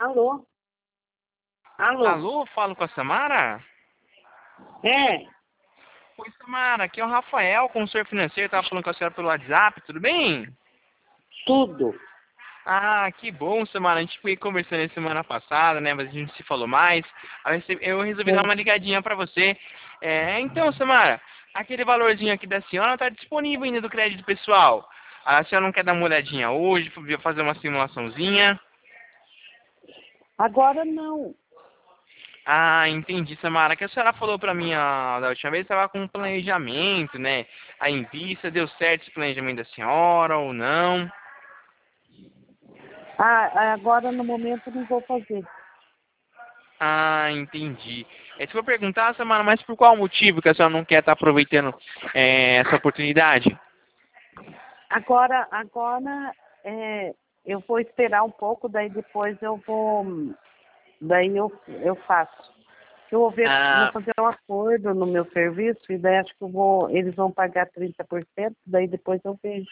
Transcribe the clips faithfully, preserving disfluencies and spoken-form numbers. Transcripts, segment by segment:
Alô? Alô? Alô, falo com a Samara? É, Oi, Samara, aqui é o Rafael, consultor financeiro, tava falando com a senhora pelo WhatsApp, tudo bem? tudo. Ah, que bom, Samara, a gente foi conversando aí semana passada, né, mas a gente se falou mais, aí eu resolvi dar Sim. uma ligadinha pra você. É, então, Samara, aquele valorzinho aqui da senhora tá disponível ainda do crédito pessoal. A senhora não quer dar uma olhadinha hoje, fazer uma simulaçãozinha? Agora não. Ah, entendi, Samara. Que a senhora falou pra mim ah, da última vez, estava com um planejamento, né? Aí em vista, deu certo esse planejamento da senhora ou não? Ah, agora no momento não vou fazer. Ah, entendi. É, se for perguntar, Samara, mas por qual motivo que a senhora não quer estar aproveitando é, essa oportunidade? Agora, agora é, eu vou esperar um pouco, daí depois eu vou, daí eu, eu faço. Eu vou ver, vou Ah, fazer um acordo no meu serviço e daí acho que eu vou, eles vão pagar trinta por cento, daí depois eu vejo.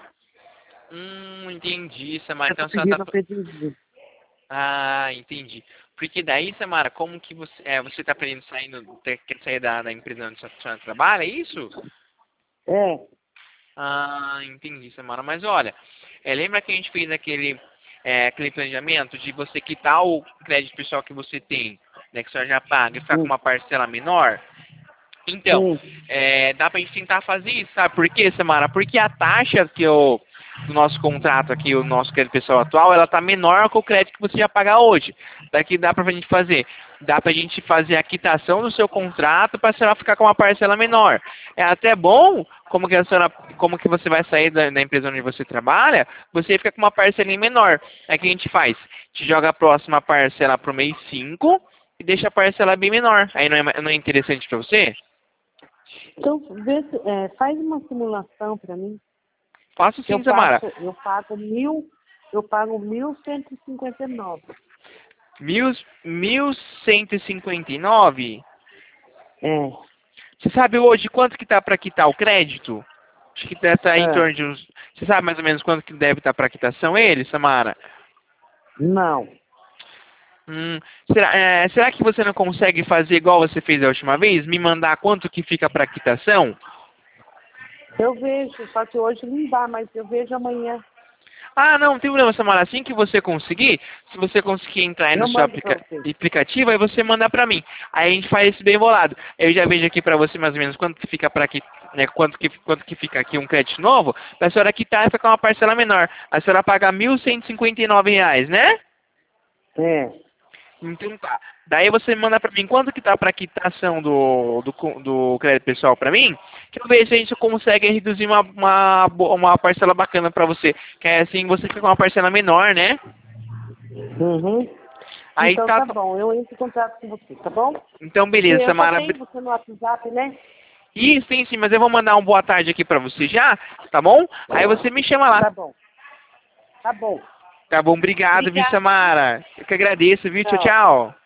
hum, entendi, Samara. Eu tô Então a senhora pedindo tá... pedido. Ah, entendi. Porque daí, Samara, como que você... É, você tá pretendendo saindo, quer sair da, da empresa onde a senhora trabalha, é isso? É, Ah, entendi, Samara. Mas olha, é, lembra que a gente fez aquele, é, aquele planejamento de você quitar o crédito pessoal que você tem, né, que a senhora já paga, e ficar com sim, uma parcela menor? Então, sim. é, dá pra gente tentar fazer isso, sabe por quê, Samara? Porque a taxa que o do nosso contrato aqui, o nosso crédito pessoal atual, ela tá menor que o crédito que você já paga hoje. Daqui dá pra gente fazer. Dá pra gente fazer a quitação do seu contrato para a senhora ficar com uma parcela menor. É até bom, como que a senhora, como que você vai sair da, da empresa onde você trabalha, você fica com uma parcelinha menor. Aí o que a gente faz? Te joga a próxima parcela pro mês cinco e deixa a parcela bem menor. Aí não é, não é interessante pra você? Então, vê se- é, faz uma simulação para mim. Faço Eu sim, Samara. passo, eu pago mil, eu pago mil cento e cinquenta e nove. Mil, mil cento e cinquenta e nove. É, Você sabe hoje quanto que tá para quitar o crédito? Acho que deve estar em é, torno de uns... Você sabe mais ou menos quanto que deve estar para quitação ele, Samara? não. Hum, será, é, será que você não consegue fazer igual você fez a última vez? Me mandar quanto que fica para quitação? Eu vejo, só que hoje não dá, mas eu vejo amanhã. Ah, não, não tem problema, Samara. Assim que você conseguir, se você conseguir entrar aí no Eu seu mando para aplica você. aplicativo, aí você manda pra mim. Aí a gente faz isso bem bolado. Eu já vejo aqui pra você mais ou menos quanto que fica para aqui, né, quanto que quanto que fica aqui um crédito novo, pra senhora quitar e ficar com uma parcela menor. A senhora paga mil cento e cinquenta e nove reais, né? É, Então tá. Daí você manda pra mim quanto que tá pra quitação do, do, co- do crédito pessoal pra mim, que eu vejo se a gente consegue reduzir uma, uma, bo- uma parcela bacana pra você. Que é assim você fica com uma parcela menor, né? uhum. Aí Então tá. tá bom, eu entro em contato com você, tá bom? Então E beleza, eu só Samara. tenho você no WhatsApp, né? Isso, sim, sim, mas eu vou mandar um boa tarde aqui pra você já, tá bom? Aí você me chama lá. Tá bom, tá bom. Tá bom, obrigado, viu, Obrigada, viu? Samara? Eu que agradeço, viu? Tchau, Tchau. tchau.